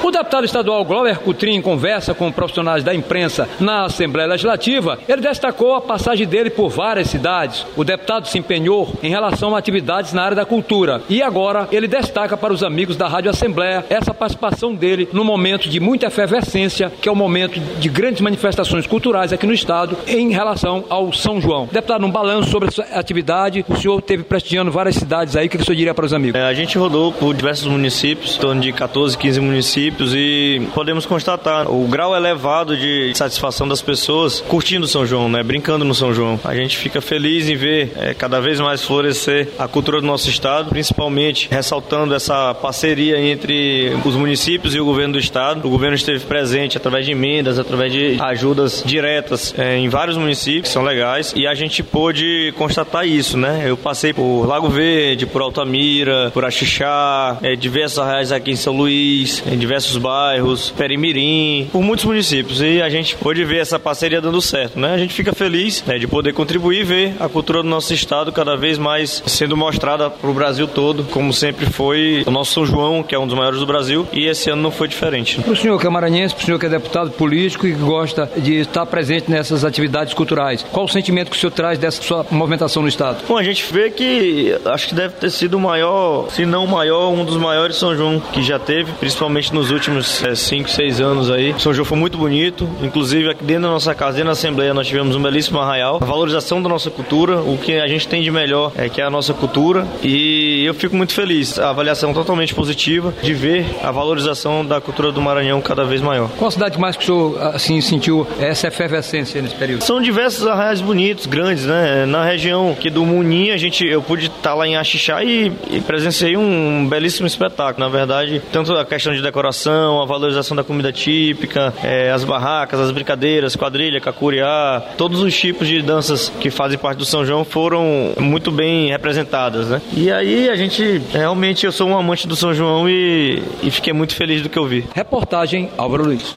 O deputado estadual Glauber Coutrin, em conversa com profissionais da imprensa na Assembleia Legislativa, ele destacou a passagem dele por várias cidades. O deputado se empenhou em relação a atividades na área da cultura e agora ele destaca para os amigos da Rádio Assembleia essa participação dele no momento de muita efervescência, que é o momento de grandes manifestações culturais aqui no estado em relação ao São João. Deputado, um balanço sobre essa atividade, o senhor teve prestigiando várias cidades aí, o que o senhor diria para os amigos? A gente rodou por diversos municípios, em torno de 14, 15 municípios, e podemos constatar o grau elevado de satisfação das pessoas curtindo o São João, né? Brincando no São João. A gente fica feliz em ver cada vez mais florescer a cultura do nosso estado, principalmente ressaltando essa parceria entre os municípios e o governo do estado. O governo esteve presente através de emendas, através de ajudas diretas em vários municípios, que são legais, e a gente pôde constatar isso, né? Eu passei por Lago Verde, por Altamira, por Axixá, diversos arraiais aqui em São Luís, em diversos bairros, Perimirim, por muitos municípios, e a gente pôde ver essa parceria dando certo, né? A gente fica feliz de poder contribuir e ver a cultura do nosso estado cada vez mais sendo mostrada para o Brasil todo, como sempre foi o nosso São João, que é um dos maiores do Brasil, e esse ano não foi diferente. Para o senhor que é maranhense, para o senhor que é deputado político e que gosta de estar presente nessas atividades culturais, qual o sentimento que o senhor traz dessa sua movimentação no estado? Bom, a gente vê que acho que deve ter sido o maior, se não o maior, um dos maiores São João que já teve, principalmente nos últimos 5, 6 anos aí. O São João foi muito bonito, inclusive aqui dentro da nossa casa, dentro da Assembleia, nós tivemos um belíssimo arraial, a valorização da nossa cultura, o que a gente tem de melhor que é a nossa cultura, e eu fico muito feliz, a avaliação totalmente positiva de ver a valorização da cultura do Maranhão cada vez maior. Qual cidade mais que o senhor assim, sentiu essa efervescência nesse período? São diversos arraiais bonitos, grandes, né? Na região aqui do Munim, eu pude estar lá em Axixá e presenciei um belíssimo espetáculo. Na verdade, tanto a questão de decoração, a valorização da comida típica, as barracas, as brincadeiras, quadrilha, cacuriá, todos os tipos de danças que fazem parte do São João foram muito bem representadas, né? E aí realmente eu sou um amante do São João e fiquei muito feliz do que eu vi. Reportagem Álvaro Luiz.